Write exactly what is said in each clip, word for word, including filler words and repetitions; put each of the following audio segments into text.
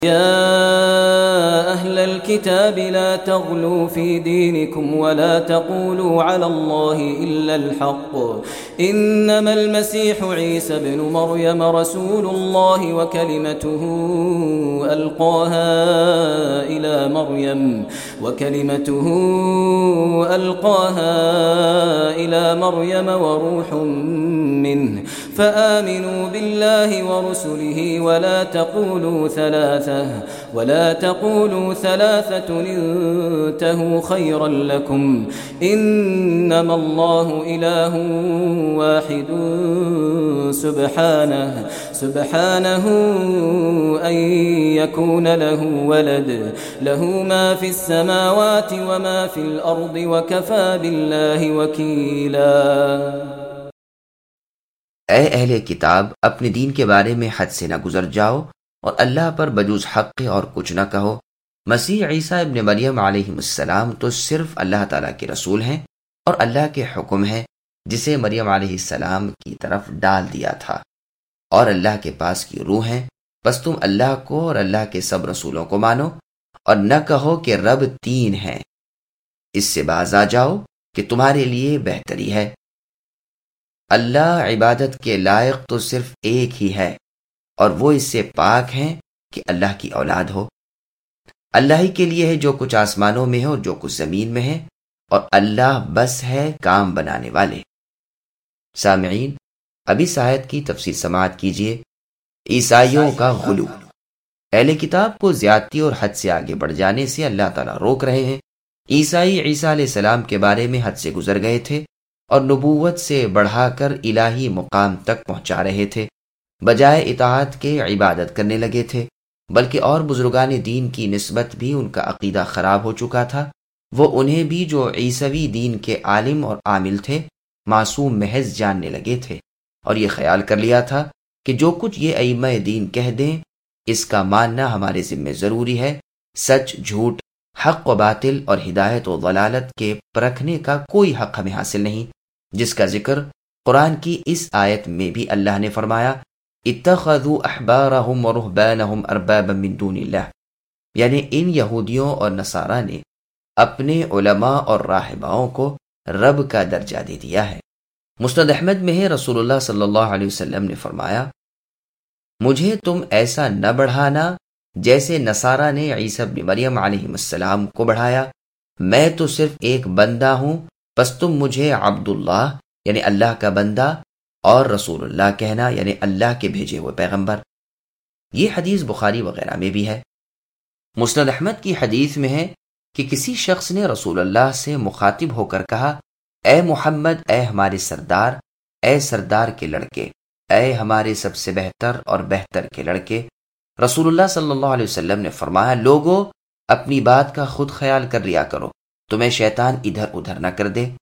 يا أهل الكتاب لا تغلوا في دينكم ولا تقولوا على الله إلا الحق إنما المسيح عيسى بن مريم رسول الله وكلمته ألقاها إلى مريم وكلمته ألقاها إلى مريم وروح منه فآمنوا بالله ورسله ولا تقولوا ثلاثة ولا تقولوا ثلاثة انتهوا خيرا لكم إنما الله إله واحد سبحانه سبحانه أن يكون له ولد له ما في السماوات وما في الأرض وكفى بالله وكيلا۔ اے اہل کتاب، اپنے دین کے بارے میں حد سے نہ گزر جاؤ اور اللہ پر بجوز حق اور کچھ نہ کہو۔ مسیح عیسیٰ ابن مریم علیہ السلام تو صرف اللہ تعالیٰ کے رسول ہیں اور اللہ کے حکم ہے جسے مریم علیہ السلام کی طرف ڈال دیا تھا، اور اللہ کے پاس کی روح ہیں۔ بس تم اللہ کو اور اللہ کے سب رسولوں کو مانو اور نہ کہو کہ رب تین ہیں، اس سے باز آ جاؤ کہ تمہارے لیے بہتری ہے۔ اللہ عبادت کے لائق تو صرف ایک ہی ہے اور وہ اس سے پاک ہیں کہ اللہ کی اولاد ہو۔ اللہ ہی کے لیے ہے جو کچھ آسمانوں میں ہے اور جو کچھ زمین میں ہے، اور اللہ بس ہے کام بنانے والے۔ سامعین، ابھی اس آیت کی تفسیر سماعت کیجیے۔ عیسائیوں کا غلو۔ اہل کتاب کو زیادتی اور حد سے آگے بڑھ جانے سے اللہ تعالیٰ روک رہے ہیں۔ عیسائی عیسیٰ علیہ السلام کے بارے میں حد سے گزر گئے تھے اور نبوت سے بڑھا کر الہی مقام تک پہنچا رہے تھے، بجائے اطاعت کے عبادت کرنے لگے تھے، بلکہ اور بزرگان دین کی نسبت بھی ان کا عقیدہ خراب ہو چکا تھا۔ وہ انہیں بھی جو عیسوی دین کے عالم اور عامل تھے معصوم محض جاننے لگے تھے، اور یہ خیال کر لیا تھا کہ جو کچھ یہ ائمہ دین کہہ دیں اس کا ماننا ہمارے ذمہ ضروری ہے۔ سچ جھوٹ، حق و باطل اور ہدایت و ضلالت کے پرکھنے کا کوئی حق ہمیں حاصل نہیں، جس کا ذکر قرآن کی اس آیت میں بھی اللہ نے فرمایا، اتخذوا احبارهم ورهبانهم اربابا من دون اللہ، یعنی ان یہودیوں اور نصارہ نے اپنے علماء اور راہباؤں کو رب کا درجہ دے دیا ہے۔ مسند احمد میں ہے، رسول اللہ صلی اللہ علیہ وسلم نے فرمایا، مجھے تم ایسا نہ بڑھانا جیسے نصارہ نے عیسیٰ ابن مریم علیہ السلام کو بڑھایا، میں تو صرف ایک بندہ ہوں، بس تم مجھے عبداللہ یعنی اللہ کا بندہ اور رسول اللہ کہنا یعنی اللہ کے بھیجے ہوئے پیغمبر۔ یہ حدیث بخاری وغیرہ میں بھی ہے۔ مسند احمد کی حدیث میں ہے کہ کسی شخص نے رسول اللہ سے مخاطب ہو کر کہا، اے محمد، اے ہمارے سردار، اے سردار کے لڑکے، اے ہمارے سب سے بہتر اور بہتر کے لڑکے۔ رسول اللہ صلی اللہ علیہ وسلم نے فرمایا، لوگو اپنی بات کا خود خیال کر لیا کرو، تمہیں شیطان ادھر ادھر نہ کر دے۔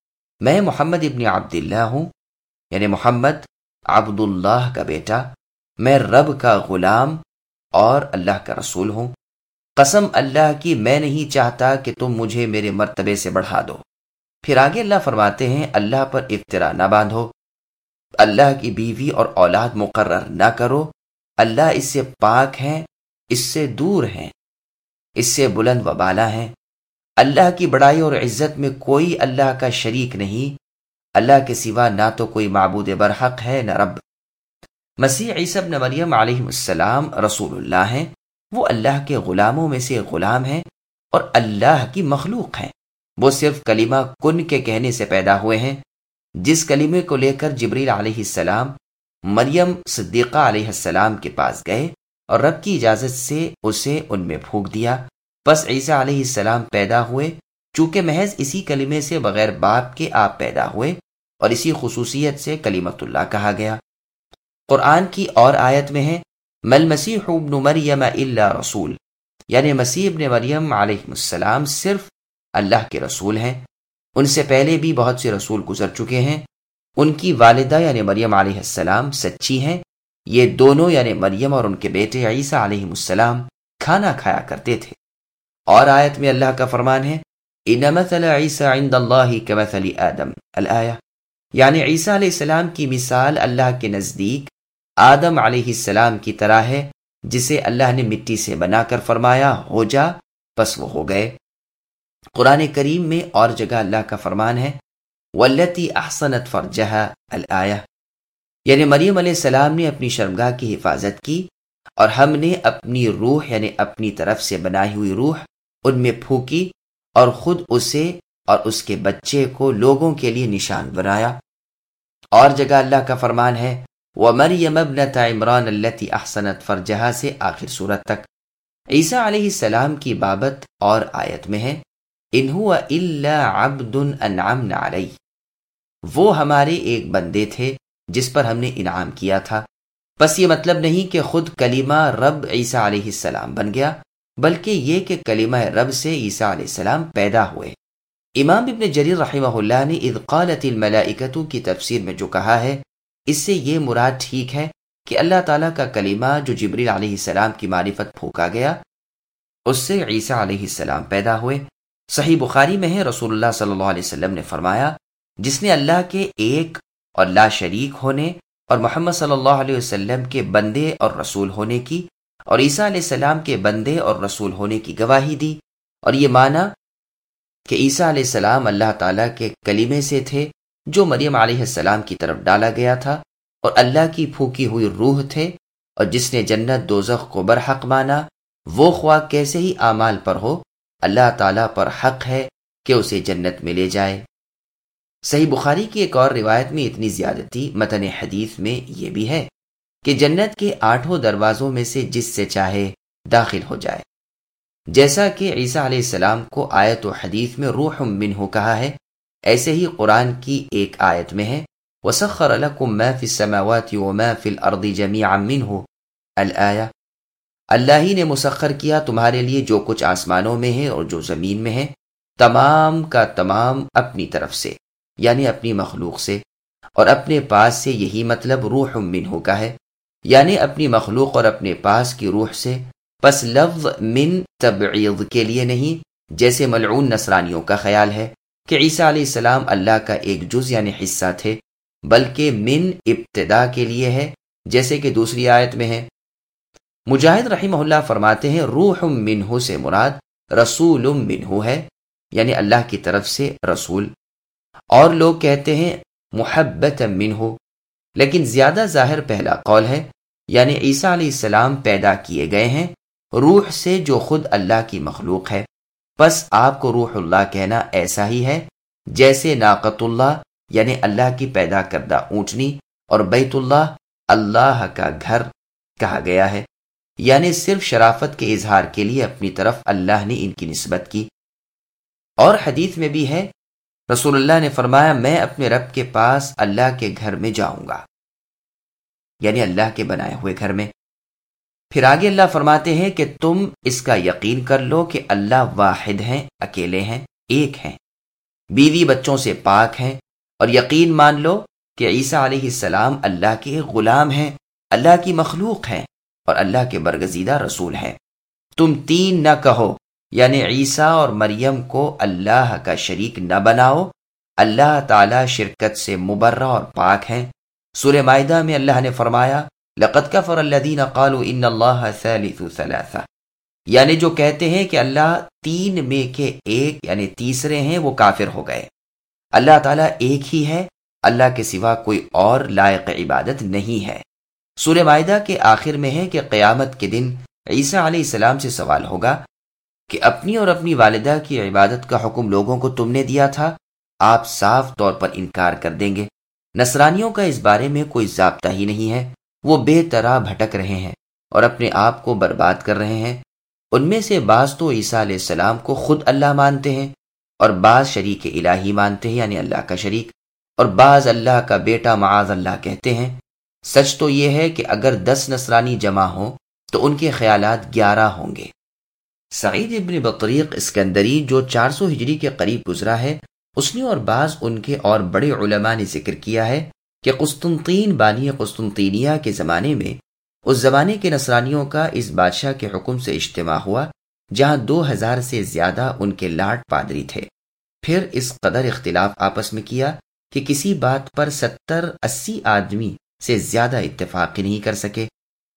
میں محمد ابن عبداللہ ہوں، یعنی محمد عبداللہ کا بیٹا، میں رب کا غلام اور اللہ کا رسول ہوں۔ قسم اللہ کی میں نہیں چاہتا کہ تم مجھے میرے مرتبے سے بڑھا دو۔ پھر آگے اللہ فرماتے ہیں، اللہ پر افطرا نہ باندھو، اللہ کی بیوی اور اولاد مقرر نہ کرو، اللہ اس سے پاک ہیں، اس سے دور ہیں، اس سے بلند و بالا ہیں۔ اللہ کی بڑائی اور عزت میں کوئی اللہ کا شریک نہیں، اللہ کے سوا نہ تو کوئی معبود برحق ہے نہ رب۔ مسیح عیسیٰ ابن مریم علیہ السلام رسول اللہ ہیں، وہ اللہ کے غلاموں میں سے غلام ہیں اور اللہ کی مخلوق ہیں۔ وہ صرف کلمہ کن کے کہنے سے پیدا ہوئے ہیں، جس کلمے کو لے کر جبریل علیہ السلام مریم صدیقہ علیہ السلام کے پاس گئے اور رب کی اجازت سے اسے ان میں پھونک دیا۔ بس عیسیٰ علیہ السلام پیدا ہوئے، چونکہ محض اسی کلمے سے بغیر باپ کے آپ پیدا ہوئے اور اسی خصوصیت سے کلیمت اللہ کہا گیا۔ قرآن کی اور آیت میں ہے، مل مسیح ابن مریم الا رسول، یعنی مسیح ابن مریم علیہ السلام صرف اللہ کے رسول ہیں۔ ان سے پہلے بھی بہت سے رسول گزر چکے ہیں۔ ان کی والدہ یعنی مریم علیہ السلام سچی ہیں، یہ دونوں یعنی مریم اور ان کے بیٹے عیسیٰ علیہ السلام کھانا کھایا کرتے تھے۔ اور آیت میں اللہ کا فرمان ہے، ان مثل عیسیٰ عند اللہ کمثل آدم الآیہ، یعنی عیسیٰ علیہ السلام کی مثال اللہ کے نزدیک آدم علیہ السلام کی طرح ہے، جسے اللہ نے مٹی سے بنا کر فرمایا ہو جا، پس وہ ہو گئے۔ قرآن کریم میں اور جگہ اللہ کا فرمان ہے والتی احسنت فرجہا الآیہ، یعنی مریم علیہ السلام نے اپنی شرمگاہ کی حفاظت کی اور ہم نے اپنی روح یعنی اپنی طرف سے بنائی ہوئی روح ان میں پھونکی اور خود اسے اور اس کے بچے کو لوگوں کے لیے نشان بنایا۔ اور جگہ اللہ کا فرمان ہے وَمَرْيَمَ ابْنَتَ عِمْرَانَ الَّتِي أَحْسَنَتْ فَرْجَهَا سے آخر سورت تک۔ عیسیٰ علیہ السلام کی بابت اور آیت میں ہے إِنْ هُوَ إِلَّا عَبْدٌ أَنْعَمْنَا عَلَيْهِ، وہ ہمارے ایک بندے تھے جس پر ہم نے انعام کیا تھا۔ بس یہ مطلب نہیں کہ خود کلمہ رب عیسیٰ علیہ السلام بن گیا، بلکہ یہ کہ کلمہ رب سے عیسیٰ علیہ السلام پیدا ہوئے۔ امام ابن جریر رحمہ اللہ نے اذ قالت الملائکۃ کی تفسیر میں جو کہا ہے، اس سے یہ مراد ٹھیک ہے کہ اللہ تعالیٰ کا کلمہ جو جبریل علیہ السلام کی معرفت پھونکا گیا، اس سے عیسیٰ علیہ السلام پیدا ہوئے۔ صحیح بخاری میں ہے رسول اللہ صلی اللہ علیہ وسلم نے فرمایا جس نے اللہ کے ایک اور لا شریک ہونے اور محمد صلی اللہ علیہ وسلم کے بندے اور رسول ہونے کی اور عیسیٰ علیہ السلام کے بندے اور رسول ہونے کی گواہی دی، اور یہ مانا کہ عیسیٰ علیہ السلام اللہ تعالیٰ کے کلمے سے تھے جو مریم علیہ السلام کی طرف ڈالا گیا تھا، اور اللہ کی پھونکی ہوئی روح تھے، اور جس نے جنت دوزخ کو برحق مانا، وہ خواہ کیسے ہی اعمال پر ہو، اللہ تعالیٰ پر حق ہے کہ اسے جنت میں لے جائے۔ صحیح بخاری کی ایک اور روایت میں اتنی زیادتی متن حدیث میں یہ بھی ہے کہ جنت کے آٹھوں دروازوں میں سے جس سے چاہے داخل ہو جائے، جیسا کہ عیسیٰ علیہ السلام کو آیت و حدیث میں روح منہ کہا ہے، ایسے ہی قرآن کی ایک آیت میں ہے وَسَخَّرَ لَكُم مَا فِي السَّمَاوَاتِ وَمَا فِي الْأَرْضِ جَمِيعًا مِّنْهُ الآیہ، اللہ ہی نے مسخر کیا تمہارے لیے جو کچھ آسمانوں میں ہے اور جو زمین میں ہے، تمام کا تمام اپنی طرف سے یعنی اپنی مخلوق سے، اور اپنے پاس سے یہی مطلب روح منہ کا ہے، یعنی اپنی مخلوق اور اپنے پاس کی روح سے۔ پس لفظ من تبعیض کے لیے نہیں، جیسے ملعون نصرانیوں کا خیال ہے کہ عیسیٰ علیہ السلام اللہ کا ایک جز یعنی حصہ تھے، بلکہ من ابتدا کے لیے ہے، جیسے کہ دوسری آیت میں ہے۔ مجاہد رحمہ اللہ فرماتے ہیں روح منہ سے مراد رسول منہ ہے، یعنی اللہ کی طرف سے رسول، اور لوگ کہتے ہیں محبت منہ، لیکن زیادہ ظاہر پہلا قول ہے، یعنی عیسیٰ علیہ السلام پیدا کیے گئے ہیں روح سے جو خود اللہ کی مخلوق ہے، پس آپ کو روح اللہ کہنا ایسا ہی ہے جیسے ناقۃ اللہ یعنی اللہ کی پیدا کردہ اونٹنی اور بیت اللہ اللہ کا گھر کہا گیا ہے، یعنی صرف شرافت کے اظہار کے لیے اپنی طرف اللہ نے ان کی نسبت کی۔ اور حدیث میں بھی ہے رسول اللہ نے فرمایا میں اپنے رب کے پاس اللہ کے گھر میں جاؤں گا، یعنی اللہ کے بنائے ہوئے گھر میں۔ پھر آگے اللہ فرماتے ہیں کہ تم اس کا یقین کر لو کہ اللہ واحد ہیں، اکیلے ہیں، ایک ہیں، بیوی بچوں سے پاک ہیں، اور یقین مان لو کہ عیسیٰ علیہ السلام اللہ کے ایک غلام ہیں، اللہ کی مخلوق ہیں اور اللہ کے برگزیدہ رسول ہیں۔ تم تین نہ کہو، یعنی عیسیٰ اور مریم کو اللہ کا شریک نہ بناؤ، اللہ تعالی شرکت سے مبرہ اور پاک ہیں۔ سورہ مائدہ میں اللہ نے فرمایا لَقَدْ كَفَرَ الَّذِينَ قَالُوا إِنَّ اللَّهَ ثَالِثُ ثَلَاثَةٍ، یعنی جو کہتے ہیں کہ اللہ تین میں کے ایک یعنی تیسرے ہیں، وہ کافر ہو گئے۔ اللہ تعالیٰ ایک ہی ہے، اللہ کے سوا کوئی اور لائق عبادت نہیں ہے۔ سورہ مائدہ کے آخر میں ہے کہ قیامت کے دن عیسیٰ علیہ السلام سے سوال ہوگا کہ اپنی اور اپنی والدہ کی عبادت کا حکم لوگوں کو تم نے دیا تھا، آپ صاف طور پر انکار کر دیں گے۔ نصرانیوں کا اس بارے میں کوئی ضابطہ ہی نہیں ہے، وہ بے طرح بھٹک رہے ہیں اور اپنے آپ کو برباد کر رہے ہیں۔ ان میں سے بعض تو عیسیٰ علیہ السلام کو خود اللہ مانتے ہیں اور بعض شریک الہی مانتے ہیں یعنی اللہ کا شریک، اور بعض اللہ کا بیٹا معاذ اللہ کہتے ہیں۔ سچ تو یہ ہے کہ اگر دس نصرانی جمع ہوں تو ان کے خیالات گیارہ ہوں گے۔ سعید ابن بطریق اسکندری جو چار سو ہجری کے قریب گزرا ہے، اس نے اور بعض ان کے اور بڑے علماء نے ذکر کیا ہے کہ قسطنطین بانی قسطنطینیہ کے زمانے میں اس زمانے کے نصرانیوں کا اس بادشاہ کے حکم سے اجتماع ہوا جہاں دو ہزار سے زیادہ ان کے لاٹ پادری تھے۔ پھر اس قدر اختلاف آپس میں کیا کہ کسی بات پر ستر اسی آدمی سے زیادہ اتفاق نہیں کر سکے۔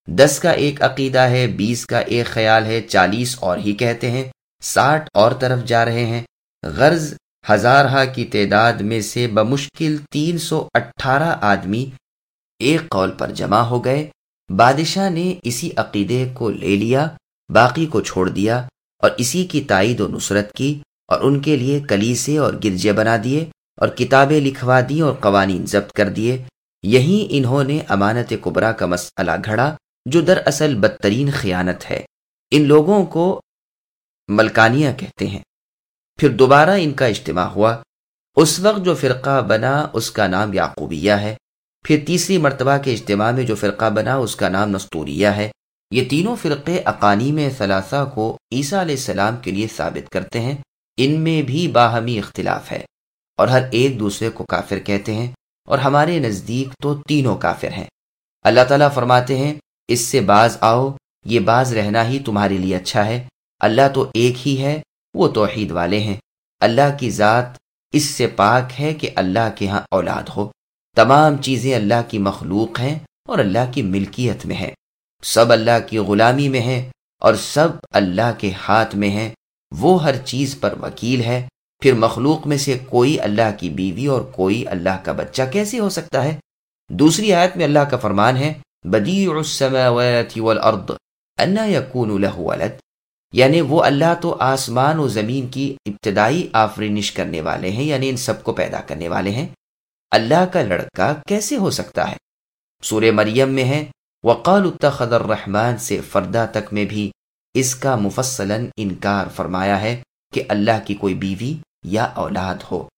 دس کا ایک عقیدہ ہے، بیس کا ایک خیال ہے، چالیس اور ہی کہتے ہیں، ساٹھ اور طرف جا رہے ہیں۔ غرض ہزارہ کی تعداد میں سے بمشکل تین سو اٹھارہ آدمی ایک قول پر جمع ہو گئے۔ بادشاہ نے اسی عقیدے کو لے لیا، باقی کو چھوڑ دیا اور اسی کی تائید و نصرت کی، اور ان کے لیے کلیسے اور گرجے بنا دیے اور کتابیں لکھوا دی اور قوانین ضبط کر دیے۔ یہیں انہوں نے امانت کبریٰ کا مسئلہ گھڑا، جو دراصل بدترین خیانت ہے۔ ان لوگوں کو ملکانیہ کہتے ہیں۔ پھر دوبارہ ان کا اجتماع ہوا۔ اس وقت جو فرقہ بنا اس کا نام یعقوبیہ ہے۔ پھر تیسری مرتبہ کے اجتماع میں جو فرقہ بنا اس کا نام نستوریہ ہے۔ یہ تینوں فرقے اقانیم ثلاثہ کو عیسیٰ علیہ السلام کے لیے ثابت کرتے ہیں۔ ان میں بھی باہمی اختلاف ہے اور ہر ایک دوسرے کو کافر کہتے ہیں، اور ہمارے نزدیک تو تینوں کافر ہیں۔ اللہ تعالیٰ فرماتے ہیں، اس سے باز آؤ، یہ باز رہنا ہی تمہارے لیے اچھا ہے۔ اللہ تو ایک ہی ہے، وہ توحید والے ہیں۔ اللہ کی ذات اس سے پاک ہے کہ اللہ کے ہاں اولاد ہو۔ تمام چیزیں اللہ کی مخلوق ہیں اور اللہ کی ملکیت میں ہیں، سب اللہ کی غلامی میں ہیں اور سب اللہ کے ہاتھ میں ہیں۔ وہ ہر چیز پر وکیل ہے۔ پھر مخلوق میں سے کوئی اللہ کی بیوی اور کوئی اللہ کا بچہ کیسے ہو سکتا ہے؟ دوسری آیت میں اللہ کا فرمان ہے، بدیع السماوات والارض انا یکون لہ ولد، یعنی وہ اللہ تو آسمان و زمین کی ابتدائی آفرینش کرنے والے ہیں، یعنی ان سب کو پیدا کرنے والے ہیں۔ اللہ کا لڑکا کیسے ہو سکتا ہے؟ سورہ مریم میں ہے، وَقَالُوا اتَّخَذَ الرَّحْمَٰنُ سے فردہ تک میں بھی اس کا مفصلاً انکار فرمایا ہے کہ اللہ کی کوئی بیوی یا اولاد ہو۔